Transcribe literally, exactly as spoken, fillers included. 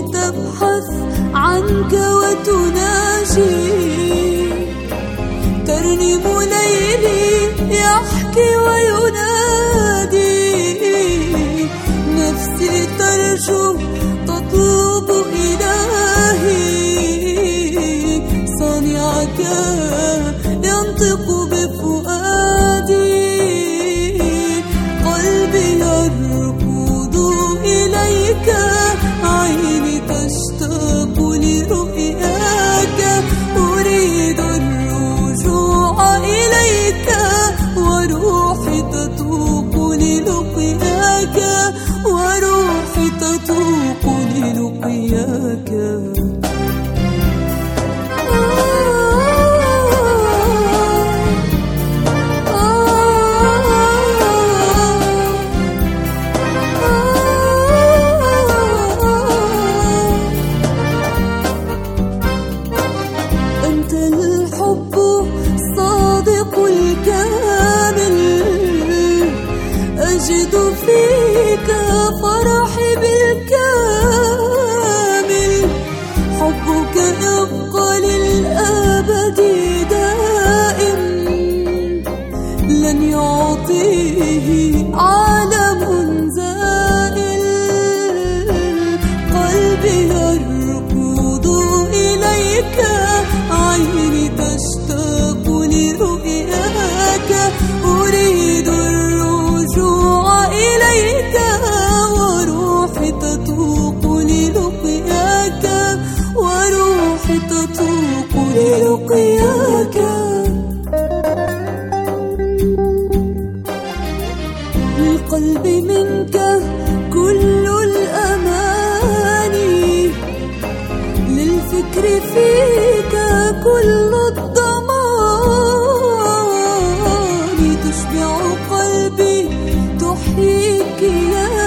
تبحث عنك وتناجي، ترنم ليلي يحكي وينادي، نفسي ترجو تطلب إلهي، صانعك ينطق بفؤادي، قلبي يركض إليك، عيني تشتاق لرؤياك، أريد الرجوع إليك، وروحي تتوق للقياك، وروحي تتوق للقياك. أنت الحب الصادق الكامل، أجد فيك فرحي بالكامل، حبك يبقى للأبد دائم، لن يعطيه عالم زائل، قلبي يركض إليك، عيني تشتاق لرؤياك، أريد الرجوع إليك، وروحي تتوق للقياك، وروحي تتوق للقياك. للقلب منك كل الأماني، للفكر فيك كل الضمان، تشبع قلبي تحيي كياني،